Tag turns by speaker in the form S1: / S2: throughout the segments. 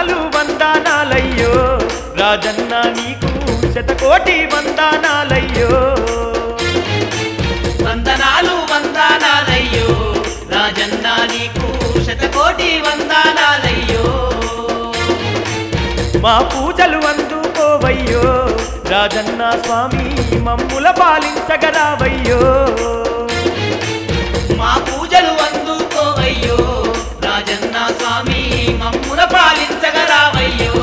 S1: వందనాలు వందనాలయ్యో రాజన్న నీకు శతకోటి వందనాలయ్యో
S2: వందనాలు వందనాలయ్యో రాజన్న నీకు శతకోటి వందనాలయ్యో
S1: మా పూజలు అందుకోవయ్యో రాజన్న స్వామి మమ్ముల పాలించగరావయ్యో
S2: మా పూజలు అందుకోవయ్యో రాజన్న స్వామి మమ్ముల పాలించగరావయ్యో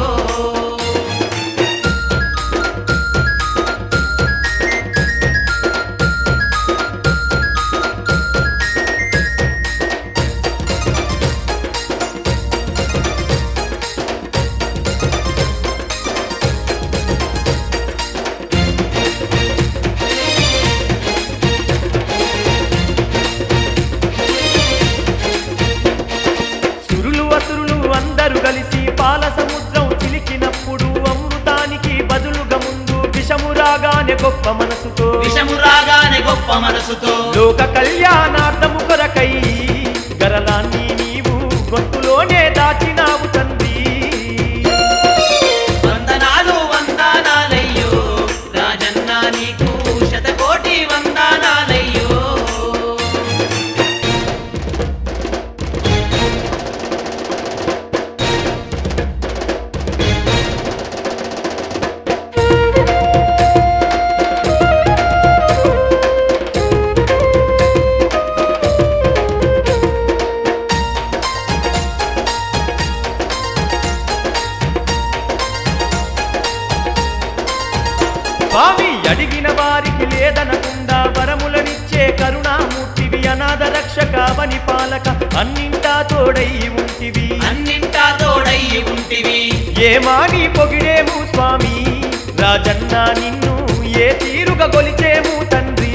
S1: అందరూ కలిసి పాల సముద్రం చిలికినప్పుడు అమృతానికి బదులుగా ముందు విషము రాగానే గొప్ప మనసుతో లోక కళ్యాణార్థము కొరకై గరలాన్ని నీవు గొంతులోనే దాచినావు తండ్రి
S2: వందనాలు వందనాలయ్యో రాజన్న నీకు శతకోటి వందనాలయ్యో
S1: స్వామి అడిగిన వారికి లేదనకుండా వరములనిచ్చే కరుణామూర్తివి అనాథ రక్షకవని పాలక అన్నింటా తోడై ఉంటివి ఏమాని పొగిడేము స్వామి రాజన్న నిన్ను ఏ తీరుగా గొలిచేము తండ్రి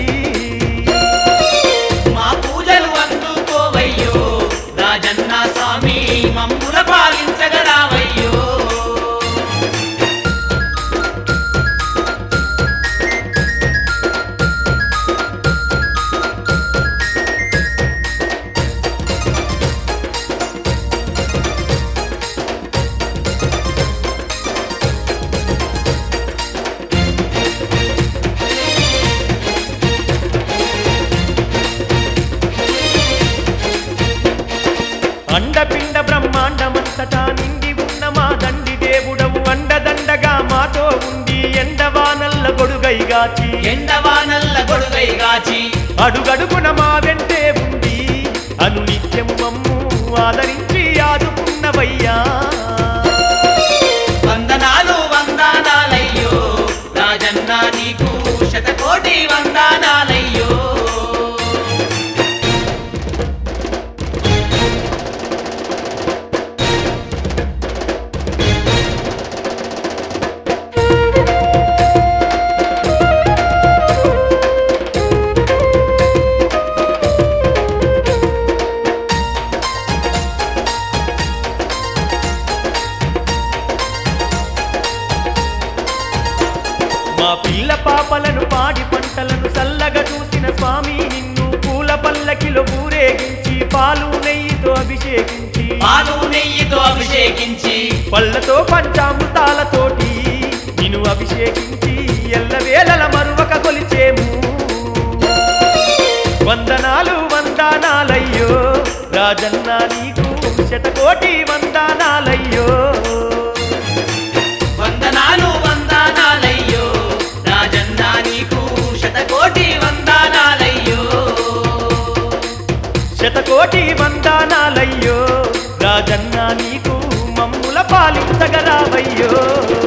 S2: మా పూజలు అందుకోవయ్యో రాజన్న స్వామి మమ్ముల పాలించగరావయ్యో
S1: అండపిండ బ్రహ్మాండమంతటా నిండి ఉన్న మా దండి దేవుడవు అండదండగా మాతో ఉండి ఎండవానల్ల గొడుగై గాచి అడుగడుగున మా వెంటే ఉండి అనునిత్యము మమ్ము ఆదరించి ఆదుకున్నవయ్యా
S2: వందనాలు వందనాలయ్యో రాజన్న నీకు శతకోటి వందనాలయ్యో
S1: మా పిల్ల పాపలను పాడి పంటలను చల్లగా చూసిన స్వామి నిన్ను పూల పల్లకిలో ఊరేగించి పాలు నెయ్యితో అభిషేకించి పళ్ళతో పంచామృతాలతోటి నిన్ను అభిషేకించి ఎల్లవేళల మరువక కొలిచేము వందనాలు వందనాలయ్యో రాజన్న నీకు శతకోటి వందనాలయ్యో
S2: వందనాలు వందనాలయ్యో రాజన్న నీకు శతకోటి వందనాలయ్యో
S1: శతకోటి వందనాలయ్యో రాజన్న నీకు మమ్ముల పాలించగరావయ్యో